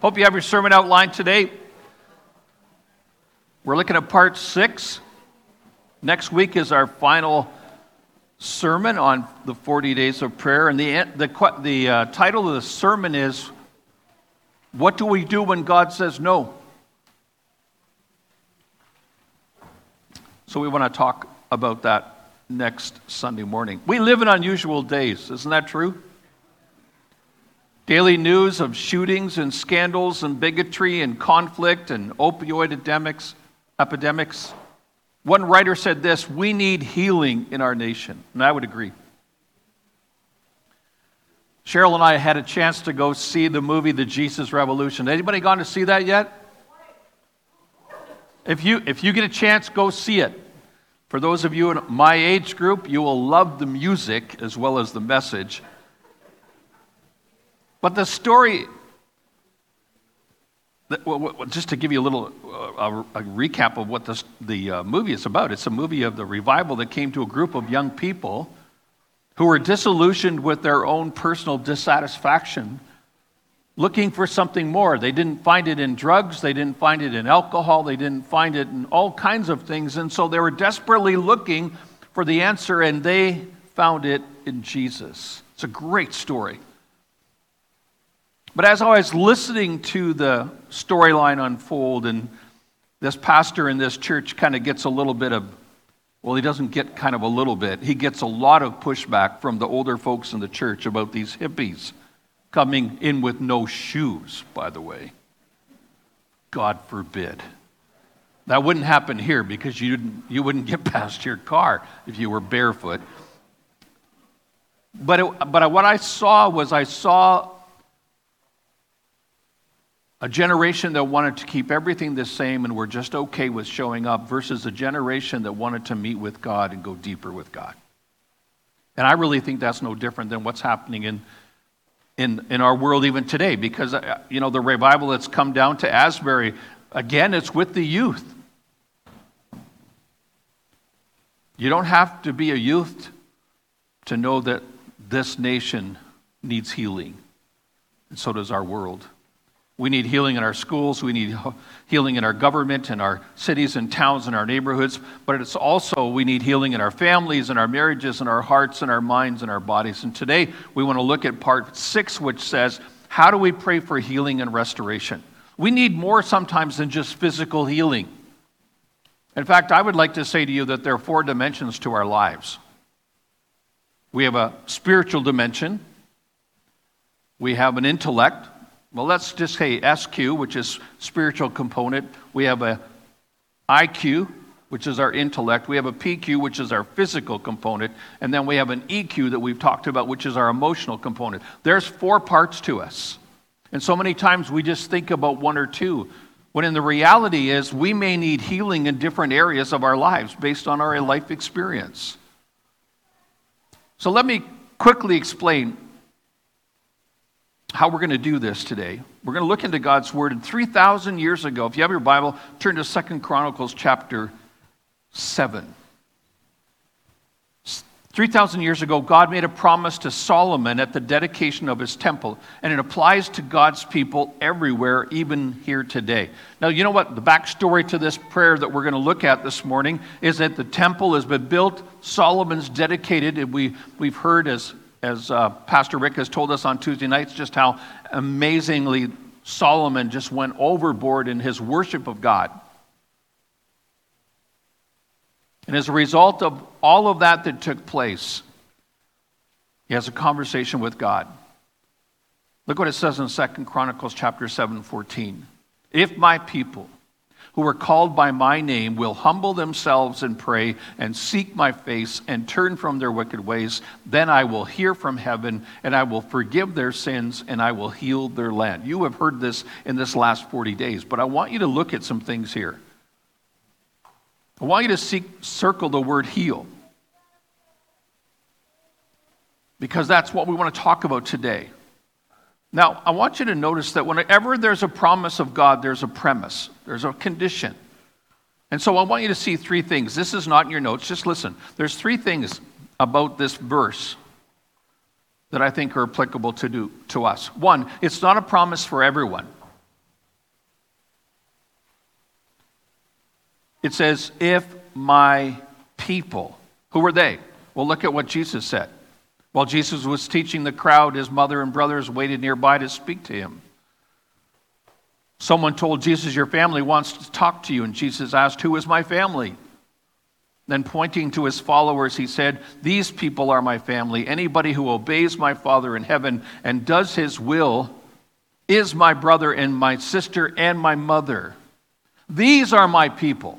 Hope you have your sermon outlined today. We're looking at part 6. Next week is our final sermon on the 40 days of prayer. And the title of the sermon is, What Do We Do When God Says No? So we want to talk about that next Sunday morning. We live in unusual days, isn't that true? Daily news of shootings and scandals and bigotry and conflict and opioid epidemics. One writer said this, we need healing in our nation, and I would agree. Cheryl and I had a chance to go see the movie The Jesus Revolution. Anybody gone to see that yet? If you get a chance, go see it. For those of you in my age group, you will love the music as well as the message. But the story, just to give you a little a recap of what the movie is about, it's a movie of the revival that came to a group of young people who were disillusioned with their own personal dissatisfaction, looking for something more. They didn't find it in drugs, they didn't find it in alcohol, they didn't find it in all kinds of things, and so they were desperately looking for the answer, and they found it in Jesus. It's a great story. But as I was listening to the storyline unfold, and this pastor in this church kind of gets a little bit of, well, he doesn't get kind of a little bit. He gets a lot of pushback from the older folks in the church about these hippies coming in with no shoes, by the way. God forbid. That wouldn't happen here because you wouldn't get past your car if you were barefoot. But what I saw a generation that wanted to keep everything the same and were just okay with showing up versus a generation that wanted to meet with God and go deeper with God. And I really think that's no different than what's happening in our world even today, because the revival that's come down to Asbury, again, it's with the youth. You don't have to be a youth to know that this nation needs healing, and so does our world. We need healing in our schools, we need healing in our government, in our cities and towns, and our neighborhoods, but it's also we need healing in our families, in our marriages, in our hearts, in our minds, in our bodies. And today we want to look at part 6, which says, how do we pray for healing and restoration? We need more sometimes than just physical healing. In fact, I would like to say to you that there are 4 dimensions to our lives. We have a spiritual dimension, we have an intellect. Well, let's just say SQ, which is spiritual component. We have a IQ, which is our intellect. We have a PQ, which is our physical component. And then we have an EQ that we've talked about, which is our emotional component. There's 4 parts to us. And so many times we just think about 1 or 2, when in the reality is we may need healing in different areas of our lives based on our life experience. So let me quickly explain how we're going to do this today. We're going to look into God's Word. And 3,000 years ago, if you have your Bible, turn to 2 Chronicles chapter 7. 3,000 years ago, God made a promise to Solomon at the dedication of his temple, and it applies to God's people everywhere, even here today. Now, you know what? The backstory to this prayer that we're going to look at this morning is that the temple has been built, Solomon's dedicated, and we've heard as Pastor Rick has told us on Tuesday nights, just how amazingly Solomon just went overboard in his worship of God. And as a result of all of that took place, he has a conversation with God. Look what it says in 2 Chronicles chapter 7:14. If my people who are called by my name will humble themselves and pray and seek my face and turn from their wicked ways, then I will hear from heaven and I will forgive their sins and I will heal their land. You have heard this in this last 40 days, but I want you to look at some things here. I want you to circle the word heal, because that's what we want to talk about today. Now, I want you to notice that whenever there's a promise of God, there's a premise, there's a condition. And so I want you to see 3 things. This is not in your notes, just listen. There's 3 things about this verse that I think are applicable to us. 1, it's not a promise for everyone. It says, if my people. Who were they? Well, look at what Jesus said. While Jesus was teaching the crowd, his mother and brothers waited nearby to speak to him. Someone told Jesus, your family wants to talk to you. And Jesus asked, who is my family? Then pointing to his followers, he said, these people are my family. Anybody who obeys my Father in heaven and does his will is my brother and my sister and my mother. These are my people.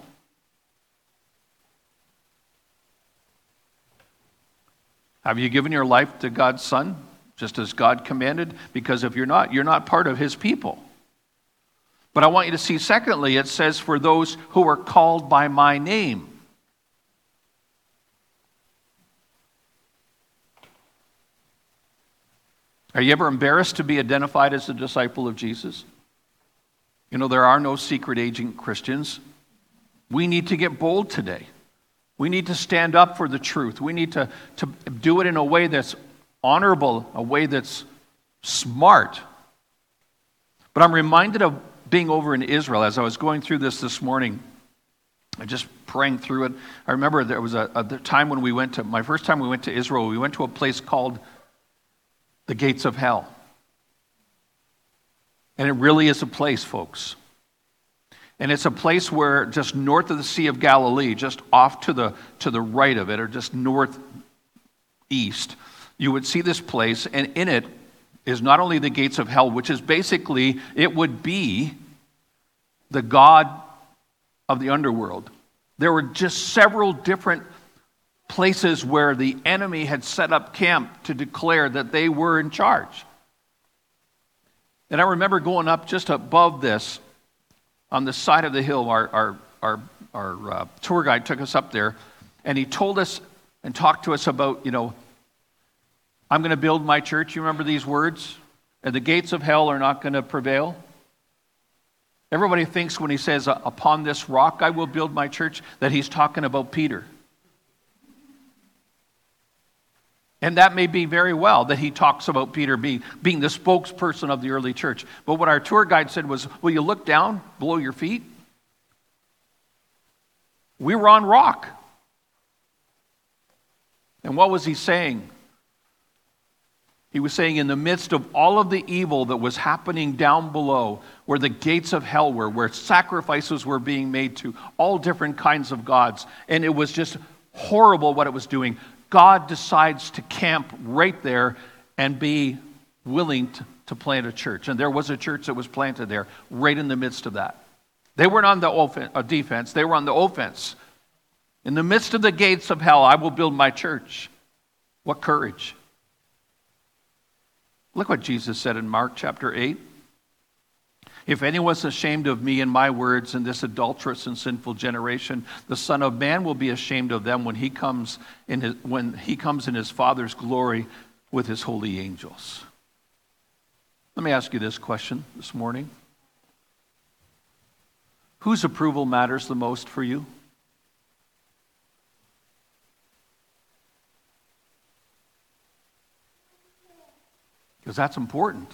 Have you given your life to God's Son, just as God commanded? Because if you're not part of his people. But I want you to see, secondly, it says, for those who are called by my name. Are you ever embarrassed to be identified as a disciple of Jesus? You know, there are no secret agent Christians. We need to get bold today. We need to stand up for the truth. We need to do it in a way that's honorable, a way that's smart. But I'm reminded of being over in Israel as I was going through this morning. I just praying through it. I remember there was a time when my first time we went to Israel, we went to a place called the Gates of Hell. And it really is a place, folks. And it's a place where just north of the Sea of Galilee, just off to the right of it, or just northeast, you would see this place, and in it is not only the gates of hell, which is basically, it would be the god of the underworld. There were just several different places where the enemy had set up camp to declare that they were in charge. And I remember going up just above this, on the side of the hill, our tour guide took us up there, and he told us and talked to us about, I'm going to build my church. You remember these words? And the gates of hell are not going to prevail. Everybody thinks when he says, upon this rock I will build my church, that he's talking about Peter. And that may be very well that he talks about Peter being the spokesperson of the early church. But what our tour guide said was, will you look down below your feet? We were on rock. And what was he saying? He was saying in the midst of all of the evil that was happening down below, where the gates of hell were, where sacrifices were being made to all different kinds of gods, and it was just horrible what it was doing, God decides to camp right there and be willing to plant a church. And there was a church that was planted there, right in the midst of that. They weren't on the defense, they were on the offense. In the midst of the gates of hell, I will build my church. What courage. Look what Jesus said in Mark chapter 8. If anyone's ashamed of me and my words in this adulterous and sinful generation, the Son of Man will be ashamed of them when he comes in his Father's glory with his holy angels. Let me ask you this question this morning. Whose approval matters the most for you? Because that's important.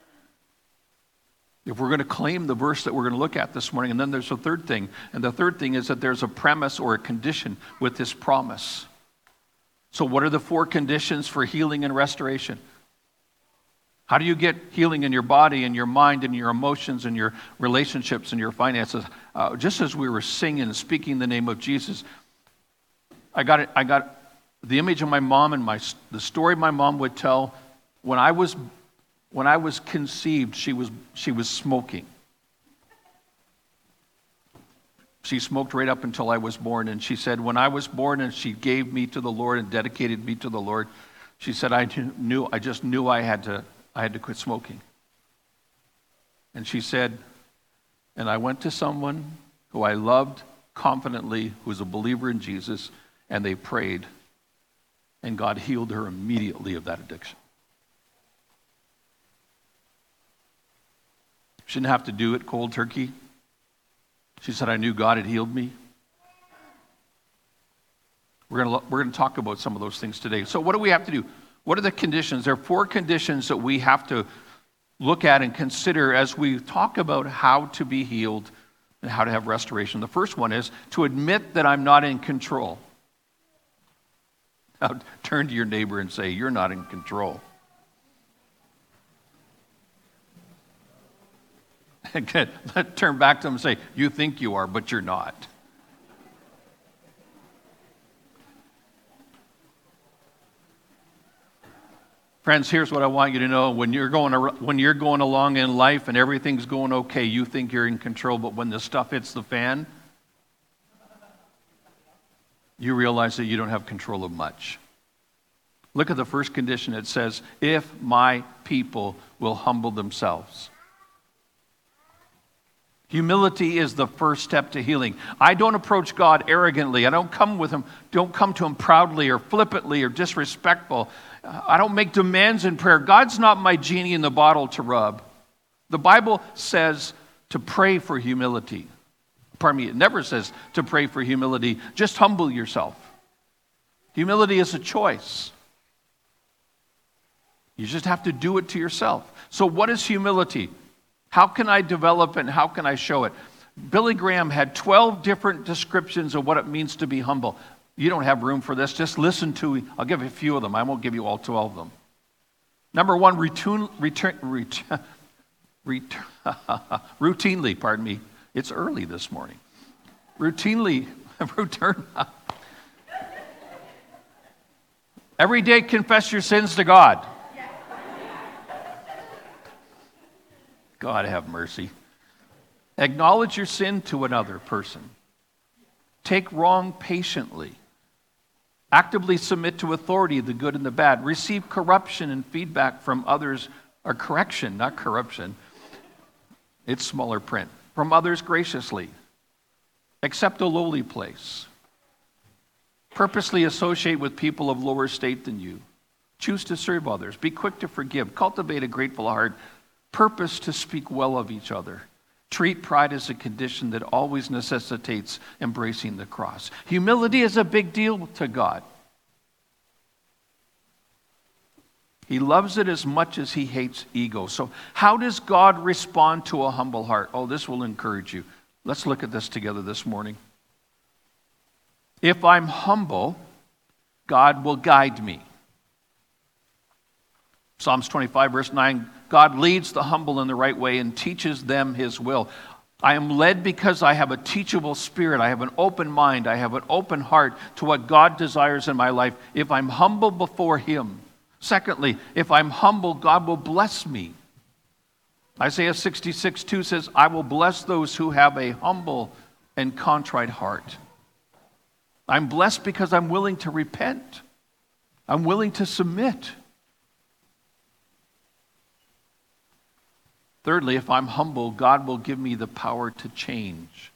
If we're going to claim the verse that we're going to look at this morning, and then there's a third thing. And the third thing is that there's a premise or a condition with this promise. So what are the 4 conditions for healing and restoration? How do you get healing in your body and your mind and your emotions and your relationships and your finances? Just as we were singing and speaking the name of Jesus, I got the image of my mom and the story my mom would tell. When I was conceived, she was smoking. She smoked right up until I was born, and she said, when I was born and she gave me to the Lord and dedicated me to the Lord, she said, I just knew I had to quit smoking. And she said, and I went to someone who I loved confidently, who was a believer in Jesus, and they prayed, and God healed her immediately of that addiction. She didn't have to do it cold turkey. She said, I knew God had healed me. We're going to talk about some of those things today. So what do we have to do? What are the conditions? There are 4 conditions that we have to look at and consider as we talk about how to be healed and how to have restoration. The first one is to admit that I'm not in control. Now, turn to your neighbor and say, you're not in control. Turn back to them and say, you think you are, but you're not. Friends, here's what I want you to know. When you're going along in life and everything's going okay, you think you're in control, but when the stuff hits the fan, you realize that you don't have control of much. Look at the first condition. It says, if my people will humble themselves. Humility is the first step to healing. I don't approach God arrogantly. I don't come to him proudly or flippantly or disrespectful. I don't make demands in prayer. God's not my genie in the bottle to rub. The Bible says to pray for humility. Pardon me, it never says to pray for humility. Just humble yourself. Humility is a choice. You just have to do it to yourself. So what is humility? How can I develop it and how can I show it? Billy Graham had 12 different descriptions of what it means to be humble. You don't have room for this. Just listen to, I'll give you a few of them. I won't give you all 12 of them. Number one, routinely, pardon me. It's early this morning. Routinely, every day confess your sins to God. God have mercy. Acknowledge your sin to another person. Take wrong patiently. Actively submit to authority, the good and the bad. Receive corruption and feedback from others, or correction, not corruption. It's smaller print. From others graciously. Accept a lowly place. Purposely associate with people of lower state than you. Choose to serve others. Be quick to forgive. Cultivate a grateful heart. Purpose to speak well of each other. Treat pride as a condition that always necessitates embracing the cross. Humility is a big deal to God. He loves it as much as he hates ego. So how does God respond to a humble heart? Oh, this will encourage you. Let's look at this together this morning. If I'm humble, God will guide me. Psalms 25, verse 9, God leads the humble in the right way and teaches them his will. I am led because I have a teachable spirit. I have an open mind. I have an open heart to what God desires in my life. If I'm humble before him. Secondly, if I'm humble, God will bless me. Isaiah 66:2 says, I will bless those who have a humble and contrite heart. I'm blessed because I'm willing to repent. I'm willing to submit. Thirdly, if I'm humble, God will give me the power to change.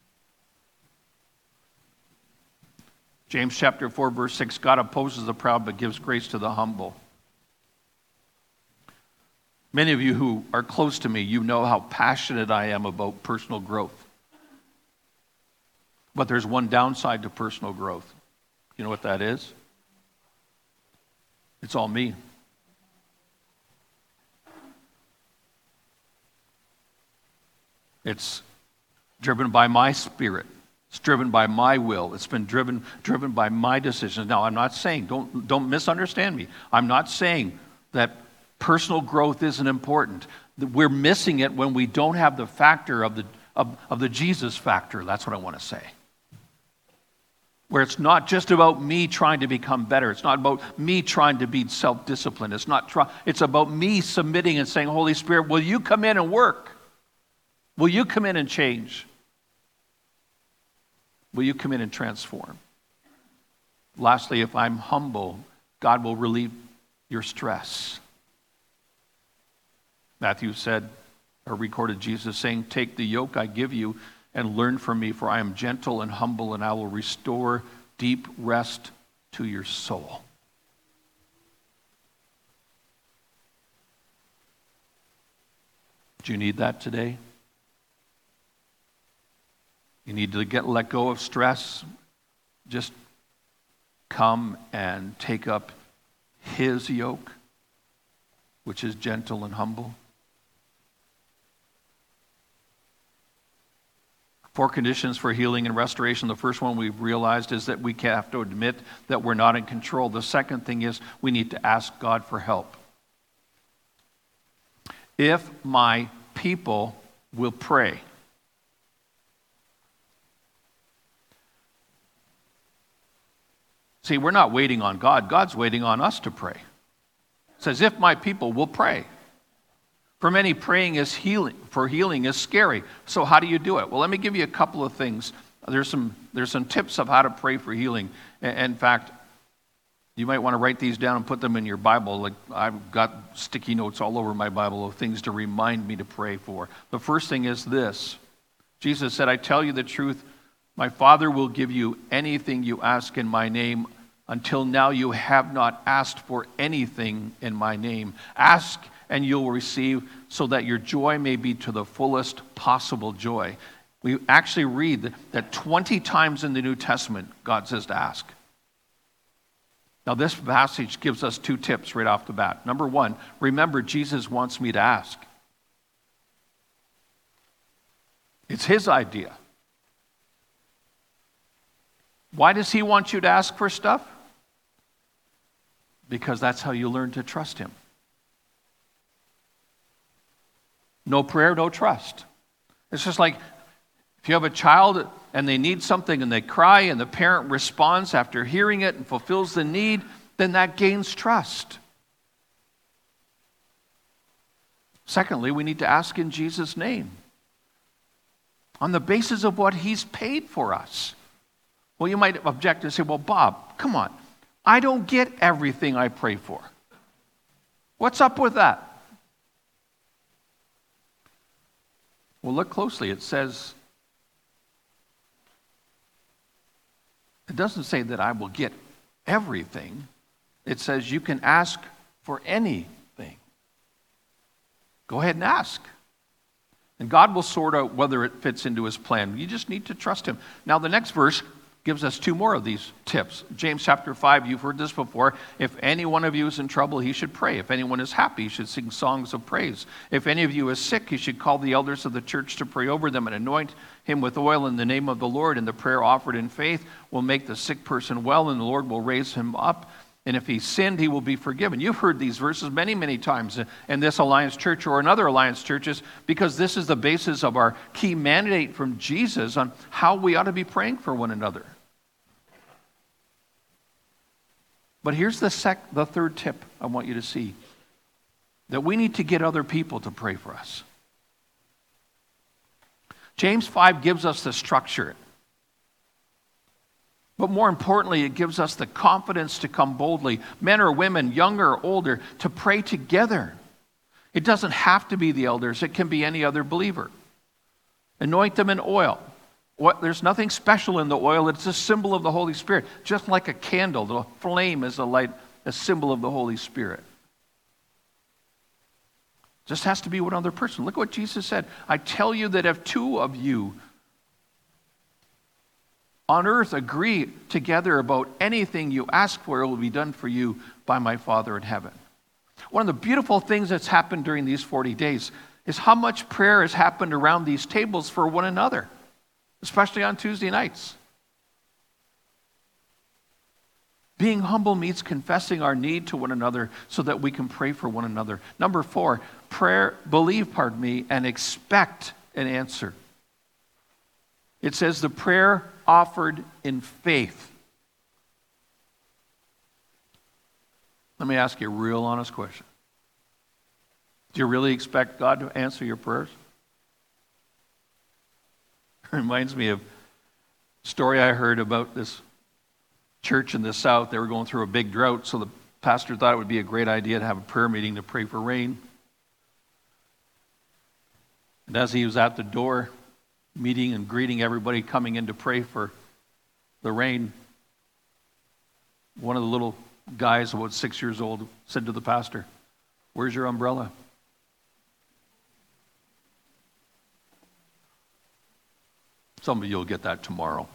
James chapter 4, verse 6, God opposes the proud but gives grace to the humble. Many of you who are close to me, you know how passionate I am about personal growth. But there's one downside to personal growth. You know what that is? It's all me. It's driven by my spirit. It's driven by my will. It's been driven by my decisions. Now, I'm not saying, don't misunderstand me. I'm not saying that personal growth isn't important. We're missing it when we don't have the factor of the Jesus factor. That's what I want to say. Where it's not just about me trying to become better. It's not about me trying to be self-disciplined. It's about me submitting and saying, Holy Spirit, will you come in and work? Will you come in and change? Will you come in and transform? Lastly, if I'm humble, God will relieve your stress. Matthew said, or recorded Jesus saying, take the yoke I give you and learn from me, for I am gentle and humble, and I will restore deep rest to your soul. Do you need that today? You need to let go of stress. Just come and take up his yoke, which is gentle and humble. 4 conditions for healing and restoration. The first one we've realized is that we have to admit that we're not in control. The second thing is we need to ask God for help. If my people will pray. See, we're not waiting on God. God's waiting on us to pray. It says, if my people will pray. For many, praying is healing. For healing is scary. So how do you do it? Well, let me give you a couple of things. There's some tips of how to pray for healing. In fact, you might want to write these down and put them in your Bible. Like I've got sticky notes all over my Bible of things to remind me to pray for. The first thing is this. Jesus said, I tell you the truth, my Father will give you anything you ask in my name. Until now you have not asked for anything in my name. Ask and you'll receive, so that your joy may be to the fullest possible joy. We actually read that 20 times in the New Testament, God says to ask. Now this passage gives us 2 tips right off the bat. Number 1, remember Jesus wants me to ask. It's his idea. Why does he want you to ask for stuff? Because that's how you learn to trust him. No prayer, no trust. It's just like if you have a child and they need something and they cry and the parent responds after hearing it and fulfills the need, then that gains trust. Secondly, we need to ask in Jesus' name on the basis of what he's paid for us. Well, you might object and say, well, Bob, come on. I don't get everything I pray for. What's up with that? Well, look closely. It says, it doesn't say that I will get everything. It says you can ask for anything. Go ahead and ask. And God will sort out whether it fits into his plan. You just need to trust him. Now, the next verse gives us 2 more of these tips. James chapter 5, you've heard this before. If any one of you is in trouble, he should pray. If anyone is happy, he should sing songs of praise. If any of you is sick, he should call the elders of the church to pray over them and anoint him with oil in the name of the Lord. And the prayer offered in faith will make the sick person well, and the Lord will raise him up. And if he sinned, he will be forgiven. You've heard these verses many, many times in this Alliance Church or in other Alliance churches, because this is the basis of our key mandate from Jesus on how we ought to be praying for one another. But here's the third tip I want you to see. That we need to get other people to pray for us. James 5 gives us the structure. But more importantly, it gives us the confidence to come boldly, men or women, younger or older, to pray together. It doesn't have to be the elders. It can be any other believer. Anoint them in oil. There's nothing special in the oil. It's a symbol of the Holy Spirit. Just like a candle, the flame is a light, a symbol of the Holy Spirit. Just has to be one other person. Look what Jesus said. I tell you that if 2 of you on earth agree together about anything you ask for, it will be done for you by my Father in heaven. One of the beautiful things that's happened during these 40 days is how much prayer has happened around these tables for one another. Especially on Tuesday nights. Being humble means confessing our need to one another so that we can pray for one another. Number 4, believe, and expect an answer. It says the prayer offered in faith. Let me ask you a real honest question. Do you really expect God to answer your prayers? Reminds me of a story I heard about this church in the South. They were going through a big drought, so the pastor thought it would be a great idea to have a prayer meeting to pray for rain. And as he was at the door, meeting and greeting everybody coming in to pray for the rain, one of the little guys, about 6 years old, said to the pastor, "Where's your umbrella?" Some of you will get that tomorrow.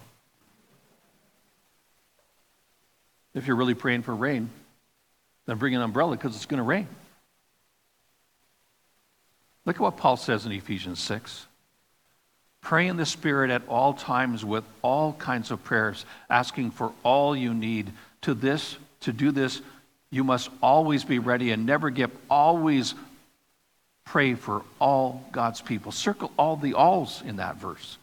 If you're really praying for rain, then bring an umbrella because it's going to rain. Look at what Paul says in Ephesians 6. Pray in the Spirit at all times with all kinds of prayers, asking for all you need. To do this, you must always be ready and never give. Always pray for all God's people. Circle all the alls in that verse.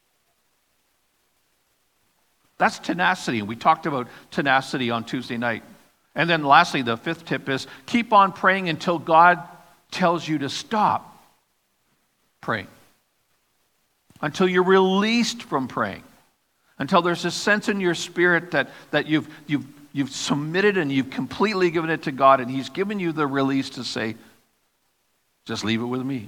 That's tenacity. And we talked about tenacity on Tuesday night. And then lastly, the fifth tip is keep on praying until God tells you to stop praying. Until you're released from praying. Until there's a sense in your spirit that you've submitted and you've completely given it to God, and He's given you the release to say, just leave it with me.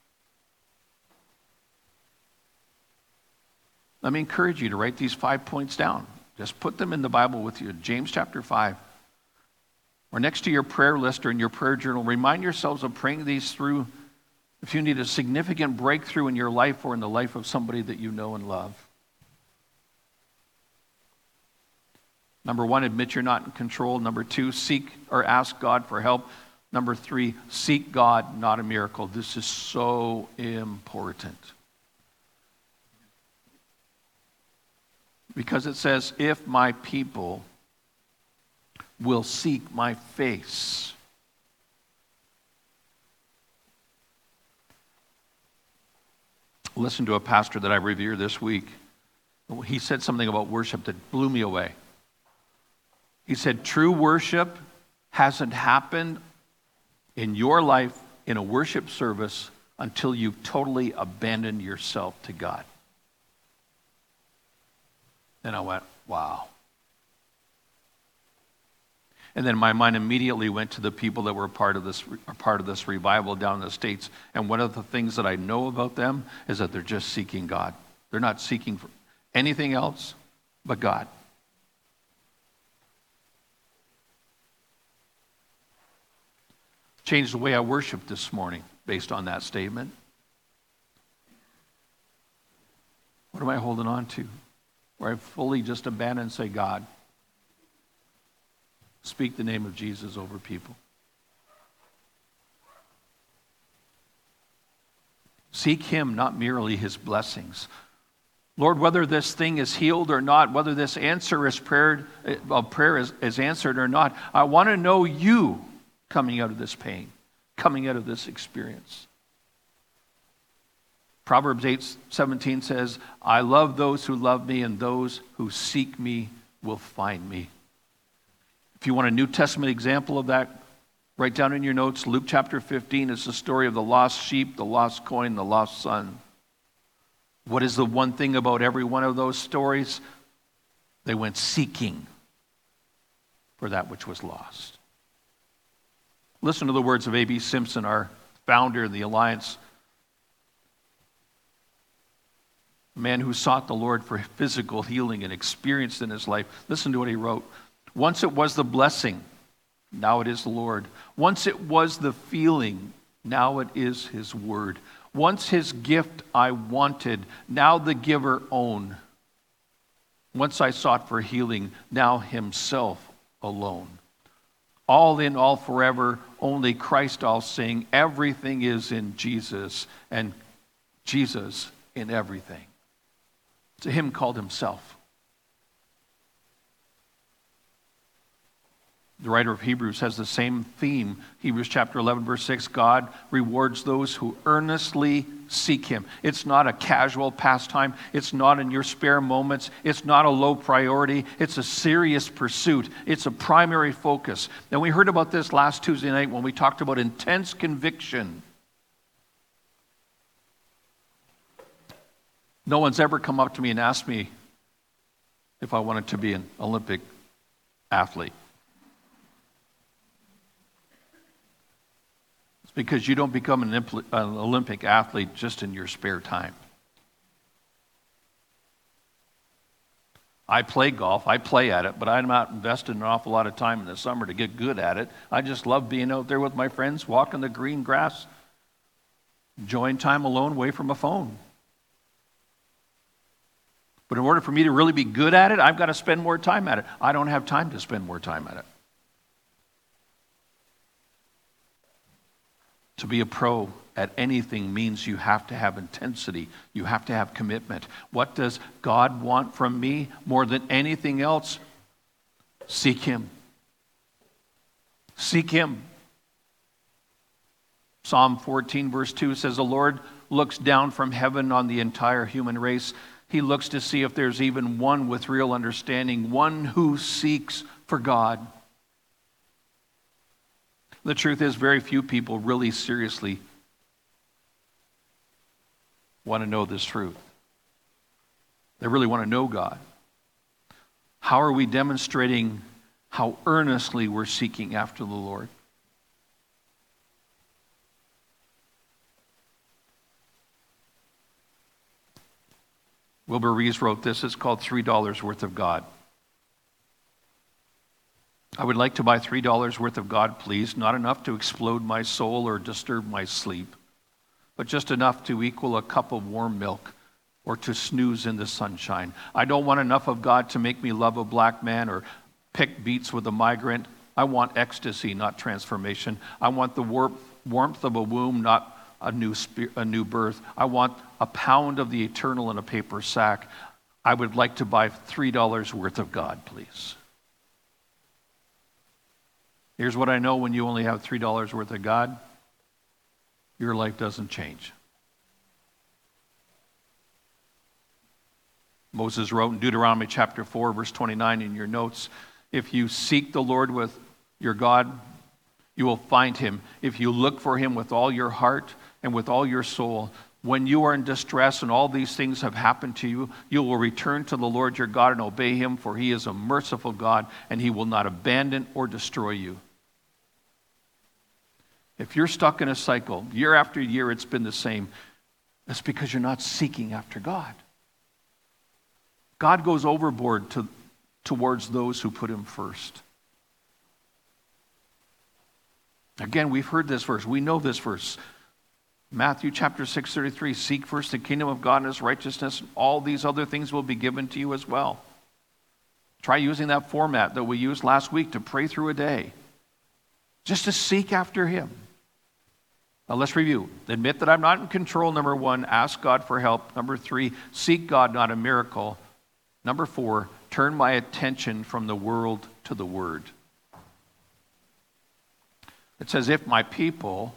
Let me encourage you to write these 5 points down. Just put them in the Bible with you. James chapter 5. Or next to your prayer list or in your prayer journal, remind yourselves of praying these through if you need a significant breakthrough in your life or in the life of somebody that you know and love. Number 1, admit you're not in control. Number 2, seek or ask God for help. Number 3, seek God, not a miracle. This is so important. Because it says, if my people will seek my face. Listen to a pastor that I revere this week. He said something about worship that blew me away. He said, true worship hasn't happened in your life in a worship service until you've totally abandoned yourself to God. And I went, wow. And then my mind immediately went to the people that were part of this revival down in the States. And one of the things that I know about them is that they're just seeking God. They're not seeking for anything else but God. Changed the way I worshiped this morning based on that statement. What am I holding on to? Where I fully just abandon and say, God, speak the name of Jesus over people. Seek Him, not merely His blessings. Lord, whether this thing is healed or not, whether this answer is prayer is answered or not, I want to know You coming out of this pain, coming out of this experience. Proverbs 8:17 says, I love those who love me, and those who seek me will find me. If you want a New Testament example of that, write down in your notes, Luke chapter 15 is the story of the lost sheep, the lost coin, the lost son. What is the one thing about every one of those stories? They went seeking for that which was lost. Listen to the words of A.B. Simpson, our founder of the Alliance, a man who sought the Lord for physical healing and experienced in his life. Listen to what he wrote. Once it was the blessing, now it is the Lord. Once it was the feeling, now it is His word. Once His gift I wanted, now the giver own. Once I sought for healing, now Himself alone. All in, all forever, only Christ I'll sing. Everything is in Jesus, and Jesus in everything. It's a hymn called Himself. The writer of Hebrews has the same theme. Hebrews chapter 11, verse 6, God rewards those who earnestly seek Him. It's not a casual pastime. It's not in your spare moments. It's not a low priority. It's a serious pursuit. It's a primary focus. And we heard about this last Tuesday night when we talked about intense conviction. No one's ever come up to me and asked me if I wanted to be an Olympic athlete. Because you don't become an Olympic athlete just in your spare time. I play golf, I play at it, but I'm not investing an awful lot of time in the summer to get good at it. I just love being out there with my friends, walking the green grass, enjoying time alone away from a phone. But in order for me to really be good at it, I've got to spend more time at it. I don't have time to spend more time at it. To be a pro at anything means you have to have intensity. You have to have commitment. What does God want from me more than anything else? Seek Him. Seek Him. Psalm 14 verse 2 says, the Lord looks down from heaven on the entire human race. He looks to see if there's even one with real understanding, one who seeks for God. The truth is, very few people really seriously want to know this truth. They really want to know God. How are we demonstrating how earnestly we're seeking after the Lord? Wilbur Rees wrote this. It's called $3 Worth of God. I would like to buy $3 worth of God, please. Not enough to explode my soul or disturb my sleep, but just enough to equal a cup of warm milk or to snooze in the sunshine. I don't want enough of God to make me love a black man or pick beets with a migrant. I want ecstasy, not transformation. I want the warmth of a womb, not a new birth. I want a pound of the eternal in a paper sack. I would like to buy $3 worth of God, please. Here's what I know: when you only have $3 worth of God, your life doesn't change. Moses wrote in Deuteronomy chapter 4, verse 29 in your notes, if you seek the Lord with your God, you will find Him. If you look for Him with all your heart and with all your soul, when you are in distress and all these things have happened to you, you will return to the Lord your God and obey Him, for He is a merciful God and He will not abandon or destroy you. If you're stuck in a cycle, year after year it's been the same, it's because you're not seeking after God. God goes overboard towards those who put Him first. Again, we've heard this verse. We know this verse. Matthew chapter 6:33, seek first the kingdom of God and His righteousness, and all these other things will be given to you as well. Try using that format that we used last week to pray through a day, just to seek after Him. Now let's review. Admit that I'm not in control, number 1. Ask God for help. Number 3, seek God, not a miracle. Number 4, turn my attention from the world to the Word. It says, if my people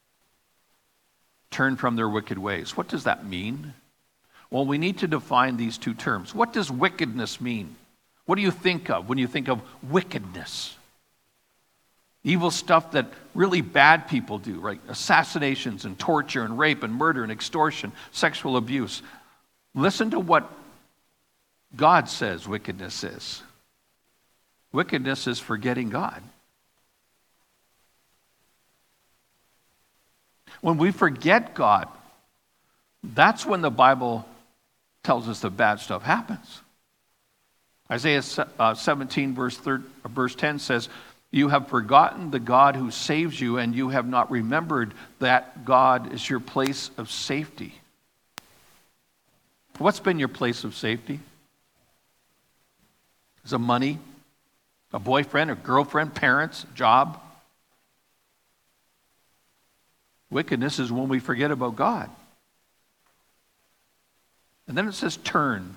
turn from their wicked ways. What does that mean? Well, we need to define these two terms. What does wickedness mean? What do you think of when you think of wickedness? Evil stuff that really bad people do, right? Assassinations and torture and rape and murder and extortion, sexual abuse. Listen to what God says wickedness is. Wickedness is forgetting God. When we forget God, that's when the Bible tells us the bad stuff happens. Isaiah 17 verse 10 says, you have forgotten the God who saves you, and you have not remembered that God is your place of safety. What's been your place of safety? Is it money, a boyfriend, a girlfriend, parents, job? Wickedness is when we forget about God. And then it says turn.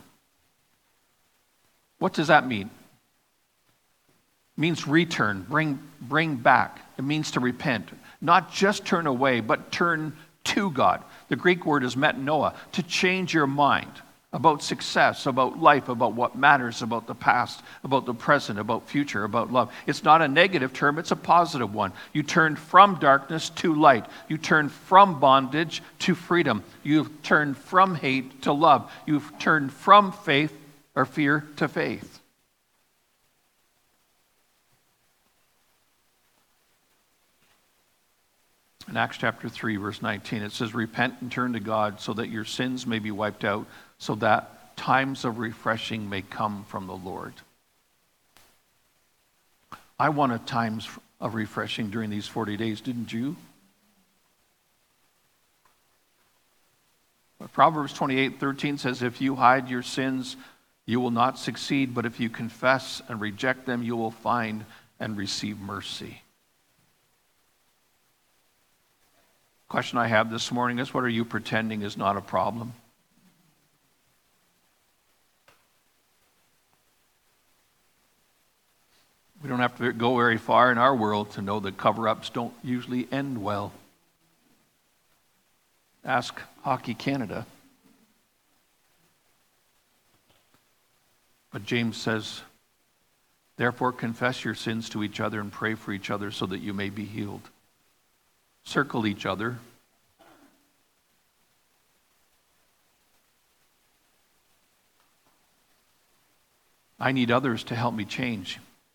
What does that mean? It means return, bring back. It means to repent. Not just turn away, but turn to God. The Greek word is metanoia, to change your mind about success, about life, about what matters, about the past, about the present, about future, about love. It's not a negative term, it's a positive one. You turn from darkness to light. You turn from bondage to freedom. You turn from hate to love. You turn from faith or fear to faith. In Acts chapter 3, verse 19, it says, repent and turn to God so that your sins may be wiped out, so that times of refreshing may come from the Lord. I wanted times of refreshing during these 40 days, didn't you? But Proverbs 28:13 says, if you hide your sins, you will not succeed, but if you confess and reject them, you will find and receive mercy. Question I have this morning is, what are you pretending is not a problem? We don't have to go very far in our world to know that cover-ups don't usually end well. Ask Hockey Canada. But James says, therefore confess your sins to each other and pray for each other so that you may be healed. Circle each other. I need others to help me change.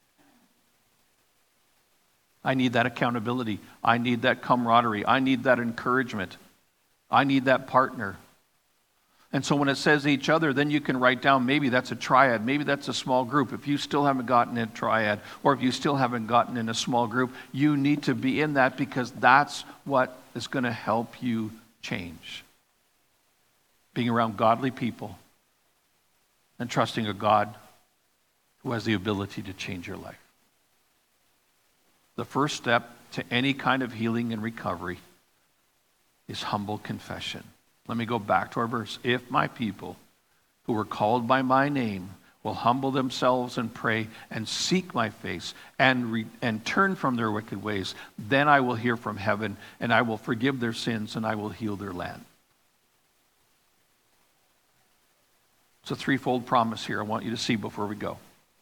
I need that accountability. I need that camaraderie. I need that encouragement. I need that partner. And so when it says each other, then you can write down, maybe that's a triad, maybe that's a small group. If you still haven't gotten in a triad, or if you still haven't gotten in a small group, you need to be in that, because that's what is going to help you change. Being around godly people and trusting a God who has the ability to change your life. The first step to any kind of healing and recovery is humble confession. Let me go back to our verse. If my people who are called by my name will humble themselves and pray and seek my face and turn from their wicked ways, then I will hear from heaven and I will forgive their sins and I will heal their land. It's a threefold promise here I want you to see before we go.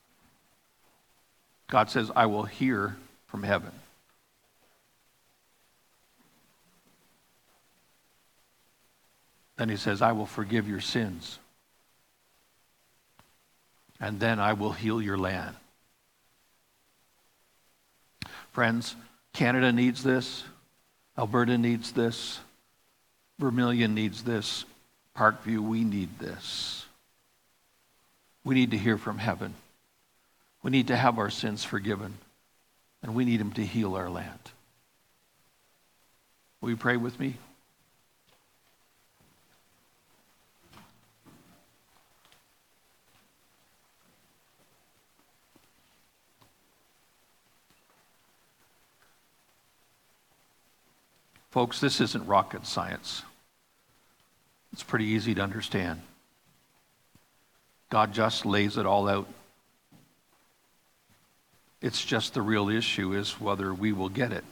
God says, I will hear from heaven. Then he says, I will forgive your sins. And then I will heal your land. Friends, Canada needs this. Alberta needs this. Vermilion needs this. Parkview, we need this. We need to hear from heaven. We need to have our sins forgiven. And we need him to heal our land. Will you pray with me? Folks, this isn't rocket science. It's pretty easy to understand. God just lays it all out. It's just the real issue is whether we will get it.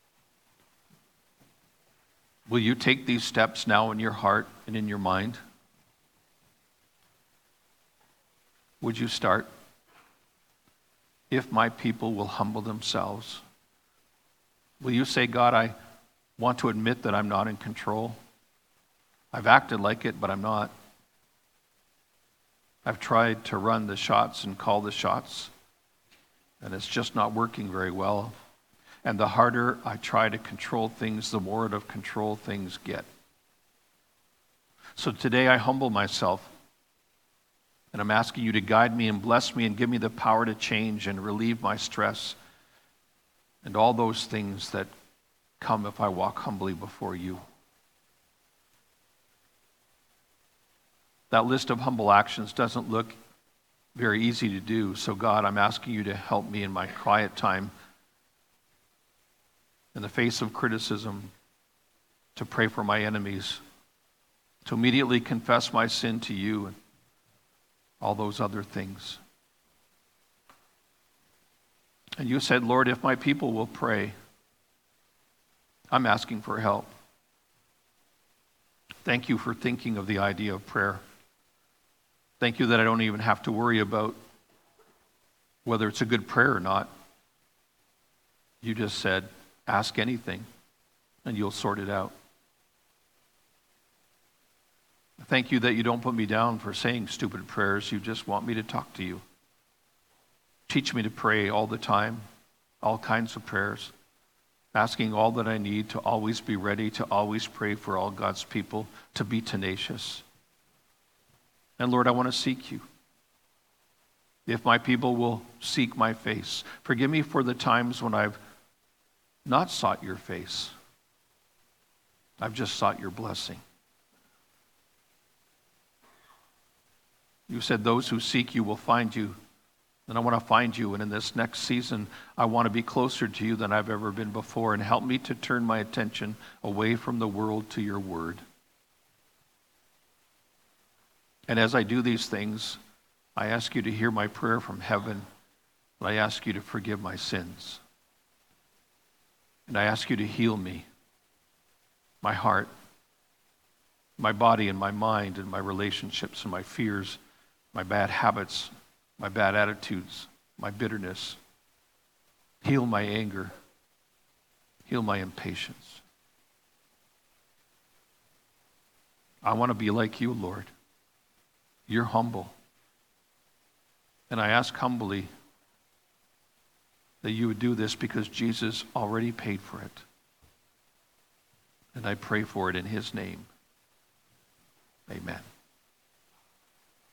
Will you take these steps now in your heart and in your mind? Would you start? If my people will humble themselves. Will you say, God, I want to admit that I'm not in control. I've acted like it, but I'm not. I've tried to run the shots and call the shots, and it's just not working very well. And the harder I try to control things, the more out of control things get. So today I humble myself, and I'm asking you to guide me and bless me and give me the power to change and relieve my stress and all those things that come if I walk humbly before you. That list of humble actions doesn't look very easy to do. So God, I'm asking you to help me in my quiet time, in the face of criticism, to pray for my enemies, to immediately confess my sin to you and all those other things. And you said, Lord, if my people will pray, I'm asking for help. Thank you for thinking of the idea of prayer. Thank you that I don't even have to worry about whether it's a good prayer or not. You just said, ask anything, and you'll sort it out. Thank you that you don't put me down for saying stupid prayers. You just want me to talk to you. Teach me to pray all the time, all kinds of prayers, asking all that I need, to always be ready, to always pray for all God's people, to be tenacious. And Lord, I want to seek you. If my people will seek my face, forgive me for the times when I've not sought your face. I've just sought your blessing. You said those who seek you will find you And I want to find you, and in this next season, I want to be closer to you than I've ever been before, and help me to turn my attention away from the world to your word. And as I do these things, I ask you to hear my prayer from heaven, and I ask you to forgive my sins. And I ask you to heal me, my heart, my body and my mind and my relationships and my fears, my bad habits, my bad attitudes, my bitterness. Heal my anger. Heal my impatience. I want to be like you, Lord. You're humble. And I ask humbly that you would do this because Jesus already paid for it. And I pray for it in his name. Amen.